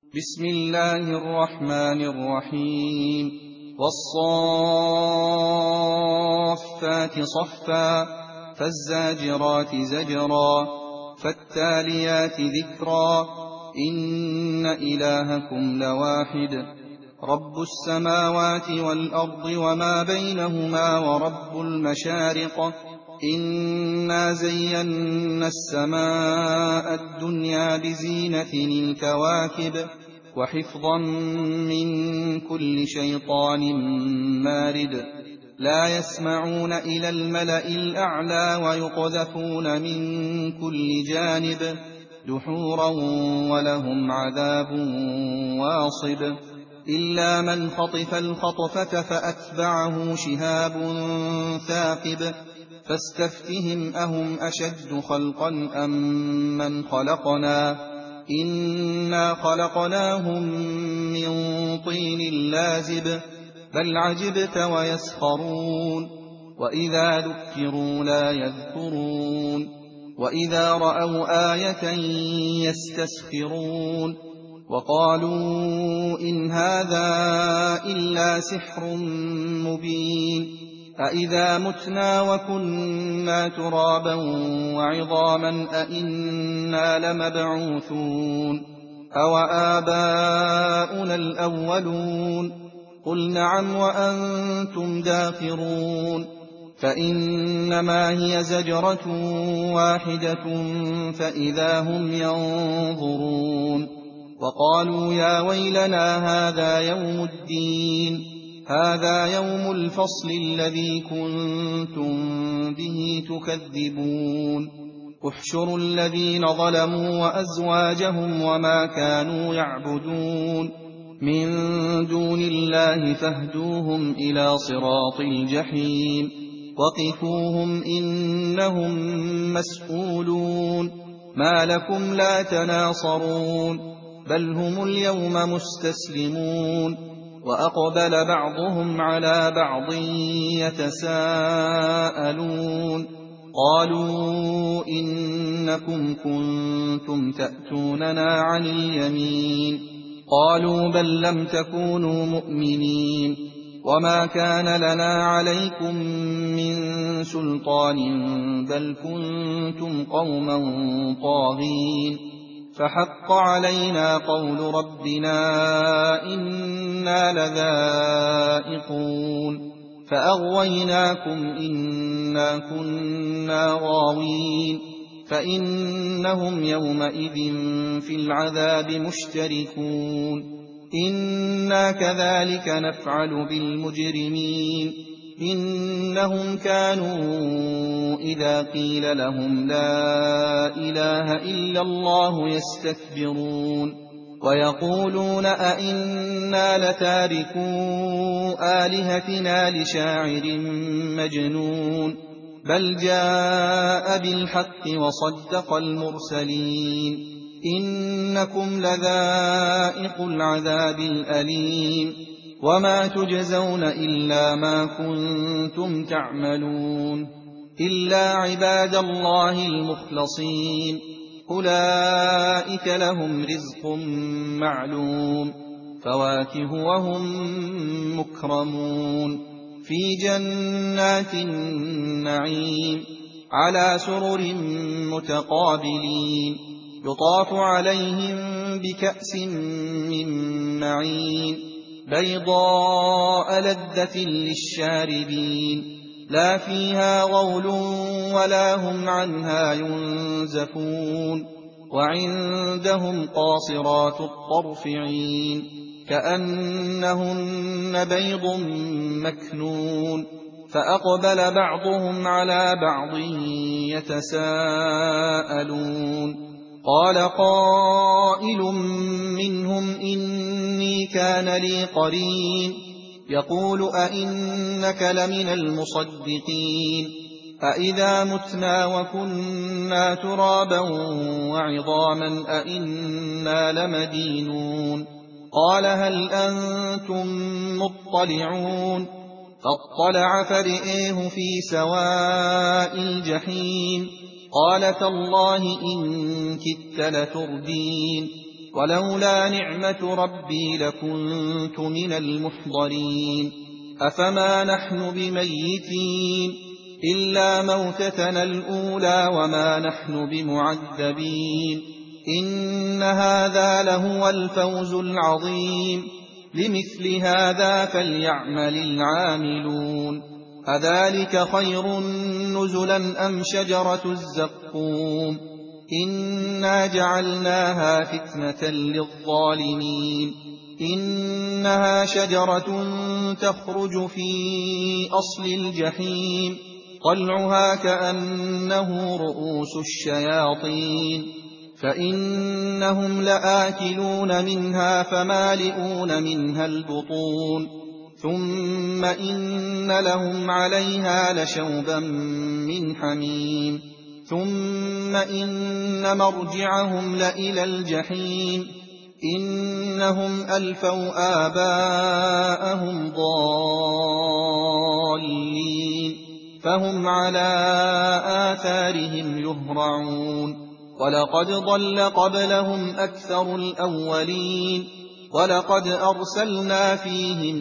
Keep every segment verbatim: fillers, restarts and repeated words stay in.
بسم الله الرحمن الرحيم والصافات صفا فالزاجرات زجرا فالتاليات ذكرا إن إلهكم لواحد رب السماوات والأرض وما بينهما ورب المشارق إنا زينا السماء الدنيا بزينة الكواكب وحفظا من كل شيطان مارد لا يسمعون إلى الملأ الأعلى ويقذفون من كل جانب دحورا ولهم عذاب واصب إلا من خطف الخطفة فأتبعه شهاب ثاقب فاستفتهم أهم أشد خلقا أم من خلقنا إنا خلقناهم من طين لازب بل عجبت ويسخرون وإذا ذكروا لا يذكرون وإذا رأوا آية يستسخرون وقالوا إن هذا إلا سحر مبين أإذا متنا وكنا ترابا وعظاما أإنا لمبعوثون أو آباؤنا الأولون قل نعم وأنتم داخرون فإنما هي زجرة واحدة فإذا هم ينظرون وقالوا يا ويلنا هذا يوم الدين هذا يوم الفصل الذي كنتم به تكذبون احشروا الذين ظلموا وأزواجهم وما كانوا يعبدون من دون الله فاهدوهم إلى صراط الجحيم وقفوهم إنهم مسئولون ما لكم لا تناصرون بل هم اليوم مستسلمون وأقبل بعضهم على بعض يتساءلون قالوا إنكم كنتم تأتوننا عن اليمين قالوا بل لم تكونوا مؤمنين وما كان لنا عليكم من سلطان بل كنتم قوما طاغين فحق علينا قول ربنا إنا لذائقون فأغويناكم إنا كنا غاوين فإنهم يومئذ في العذاب مشتركون إنا كذلك نفعل بالمجرمين إنهم كانوا إذا قيل لهم لا إله إلا الله يستكبرون ويقولون أئنا لتاركو آلهتنا لشاعر مجنون بل جاء بالحق وصدق المرسلين إنكم لذائق العذاب الأليم وما تجزون إلا ما كنتم تعملون إلا عباد الله المخلصين أولئك لهم رزق معلوم فواكه وهم مكرمون في جنات النعيم على سرر متقابلين يطاف عليهم بكأس من معين بيضاء لذة للشاربين لا فيها غول ولا هم عنها ينزفون وعندهم قاصرات الطرف عين كأنهن بيض مكنون فأقبل بعضهم على بعض يتساءلون قال قائل منهم إني كان لي قرين يقول أئنك لمن المصدقين أئذا متنا وكنا ترابا وعظاما أئنا لمدينون قال هل أنتم مطلعون فاطلع فرئيه في سواء الجحيم قال تالله إن كدت لتردين ولولا نعمة ربي لكنت من المحضرين أفما نحن بميتين إلا موتتنا الأولى وما نحن بمعذبين إن هذا لهو الفوز العظيم لمثل هذا فليعمل العاملون أذلك خير نزلا أم شجرة الزقوم إنا جعلناها فتنة للظالمين إنها شجرة تخرج في أصل الجحيم طلعها كأنه رؤوس الشياطين فإنهم لآكلون منها فمالئون منها البطون ثم إن لهم عليها لشوبا من حميم ثم إن مرجعهم لإلى الجحيم إنهم ألفوا آباءهم ضالين فهم على آثارهم يهرعون ولقد ضل قبلهم أكثر الأولين ولقد أرسلنا فيهم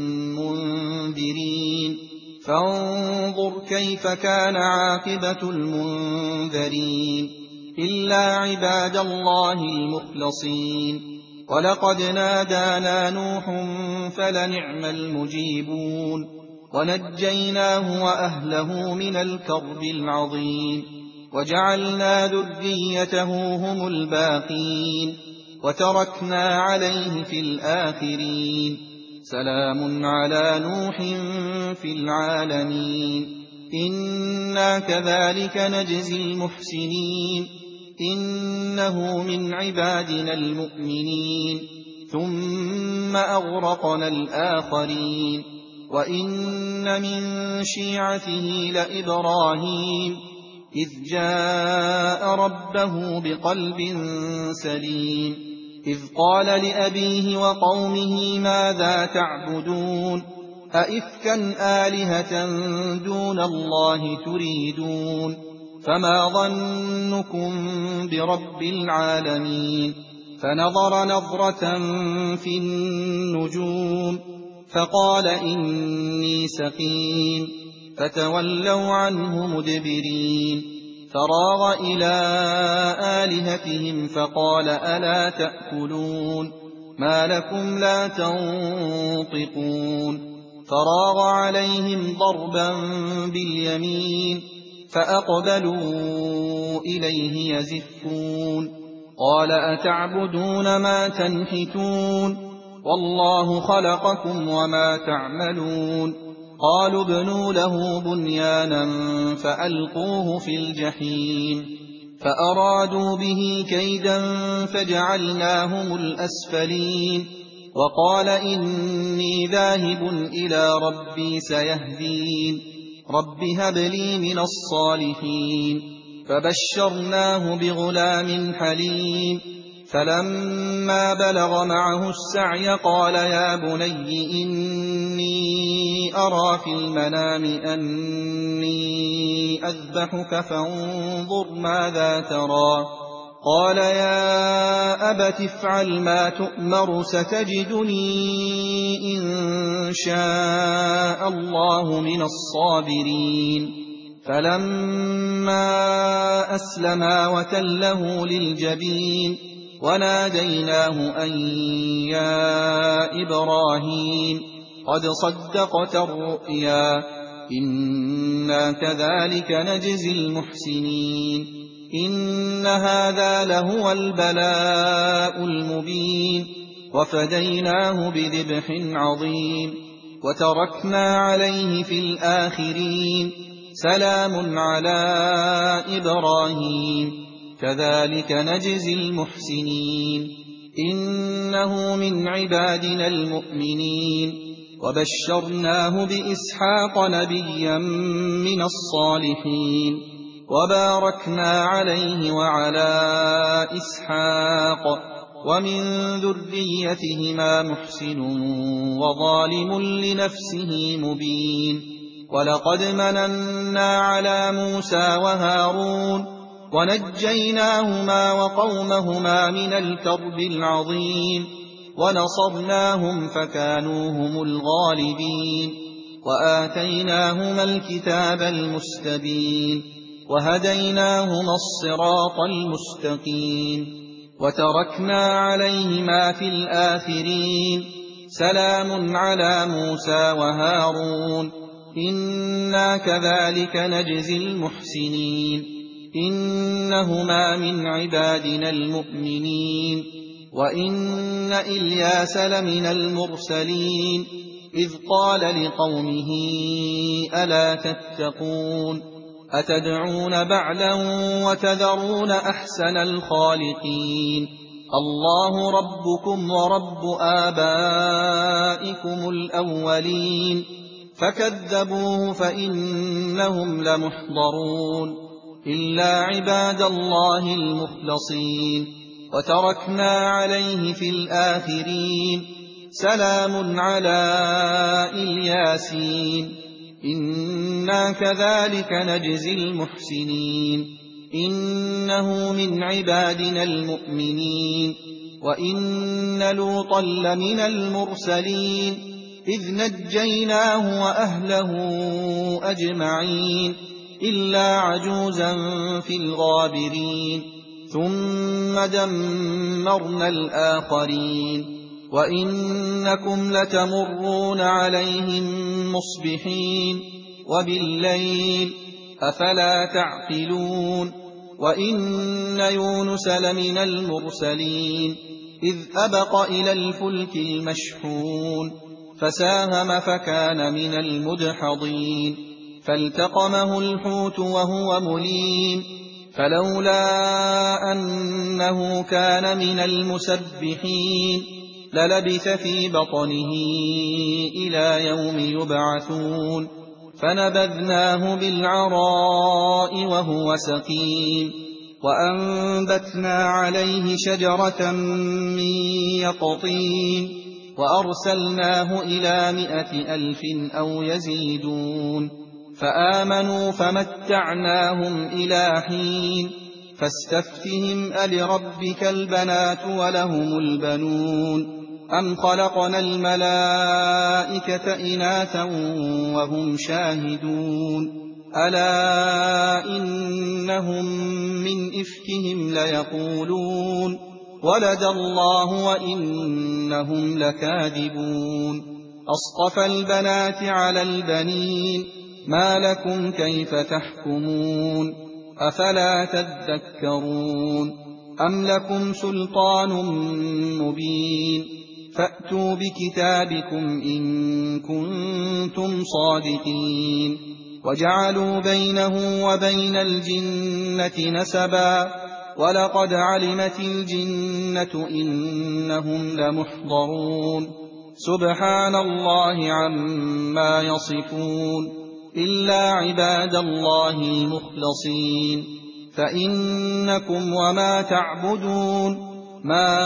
منذرين فانظر كيف كان عاقبة المنذرين إلا عباد الله المخلصين ولقد نادانا نوح فلنعم المجيبون ونجيناه وأهله من الكرب العظيم وجعلنا ذريته هم الباقين وتركنا عليه في الآخرين سلام على نوح في العالمين إنا كذلك نجزي المحسنين إنه من عبادنا المؤمنين ثم أغرقنا الآخرين وإن من شيعته لإبراهيم إذ جاء ربه بقلب سليم إذ قال لأبيه وقومه ماذا تعبدون أئفكا آلهة دون الله تريدون فما ظنكم برب العالمين فنظر نظرة في النجوم فقال إني سقيم فتولوا عنه مدبرين فراغ إلى آلهتهم فقال ألا تأكلون ما لكم لا تنطقون فراغ عليهم ضربا باليمين فأقبلوا إليه يزفون قال أتعبدون ما تنحتون والله خلقكم وما تعملون قالوا ابنوا له بنيانا فألقوه في الجحيم فأرادوا به كيدا فجعلناهم الأسفلين وقال إني ذاهب إلى ربي سيهدين رب هب لي من الصالحين فبشرناه بغلام حليم فلما بلغ معه السعي قال يا بني إني أرى في المنام أني أذبحك فانظر ماذا ترى قال يا أبت افعل ما تؤمر ستجدني إن شاء الله من الصابرين فلما أسلما وتله للجبين وناديناه أن يا إبراهيم قد صدقت الرؤيا إنا كذلك نجزي المحسنين إن هذا لهو البلاء المبين وفديناه بذبح عظيم وتركنا عليه في الآخرين سلام على إبراهيم كذلك نجزي المحسنين إنه من عبادنا المؤمنين وبشرناه بإسحاق نبيا من الصالحين وباركنا عليه وعلى إسحاق ومن ذريتهما محسن وظالم لنفسه مبين ولقد مننا على موسى وهارون ونجيناهما وقومهما من الكرب العظيم ونصرناهم فكانوا هم الغالبين وآتيناهما الكتاب المستبين وهديناهما الصراط المستقيم وتركنا عليهما في الآخرين سلام على موسى وهارون إنا كذلك نجزي المحسنين إنهما من عبادنا المؤمنين وإن إلياس لمن المرسلين إذ قال لقومه ألا تتقون أتدعون بعلا وتذرون أحسن الخالقين الله ربكم ورب آبائكم الأولين فكذبوه فإنهم لمحضرون إلا عباد الله المخلصين وتركنا عليه في الآخرين سلام على الياسين إنا كذلك نجزي المحسنين إنه من عبادنا المؤمنين وإن لوطا لمن المرسلين إذ نجيناه وأهله أجمعين إلا عجوزا في الغابرين ثم دمرنا الآخرين وإنكم لتمرون عليهم مصبحين وبالليل أفلا تعقلون وإن يونس لمن المرسلين إذ أبق إلى الفلك المشحون فساهم فكان من المدحضين فالتقمه الحوت وهو مليم فلولا أنه كان من المسبحين للبث في بطنه إلى يوم يبعثون فنبذناه بالعراء وهو سقيم وأنبتنا عليه شجرة من يقطين وأرسلناه إلى مائة ألف أو يزيدون فآمنوا فمتعناهم إلى حين فاستفتهم ألربك البنات ولهم البنون أم خلقنا الملائكة إناثا وهم شاهدون ألا إنهم من إفكهم ليقولون ولد الله وإنهم لكاذبون أصطفى البنات على البنين ما لكم كيف تحكمون أفلا تذكرون أم لكم سلطان مبين فأتوا بكتابكم إن كنتم صادقين وجعلوا بينه وبين الجنة نسبا ولقد علمت الجنة إنهم لمحضرون سبحان الله عما يصفون إلا عباد الله المخلصين فإنكم وما تعبدون ما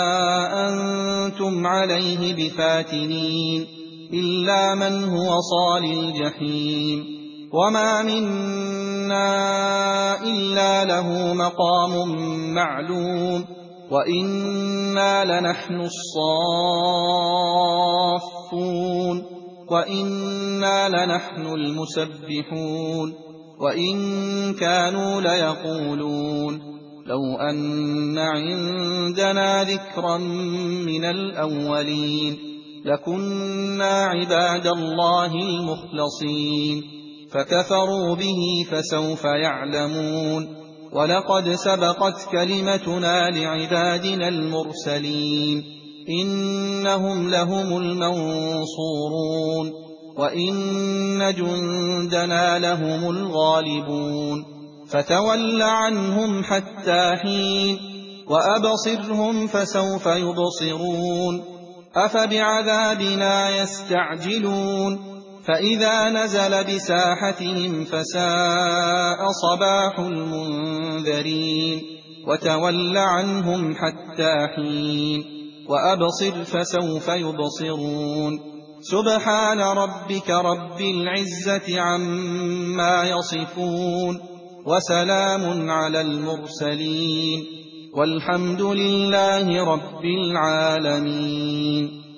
أنتم عليه بفاتنين إلا من هو صال الجحيم وما منا إلا له مقام معلوم وإنا لنحن الصافون وإنا لنحن المسبحون وإن كانوا ليقولون لو أن عندنا ذكرا من الأولين لكنا عباد الله المخلصين فكفروا به فسوف يعلمون ولقد سبقت كلمتنا لعبادنا المرسلين إنهم لهم المنصورون وإن جندنا لهم الغالبون فتول عنهم حتى حين وأبصرهم فسوف يبصرون أفبعذابنا يستعجلون فإذا نزل بساحتهم فساء صباح المنذرين وتول عنهم حتى حين وأبصر فسوف يبصرون سبحان ربك رب العزة عما يصفون وسلام على المرسلين والحمد لله رب العالمين.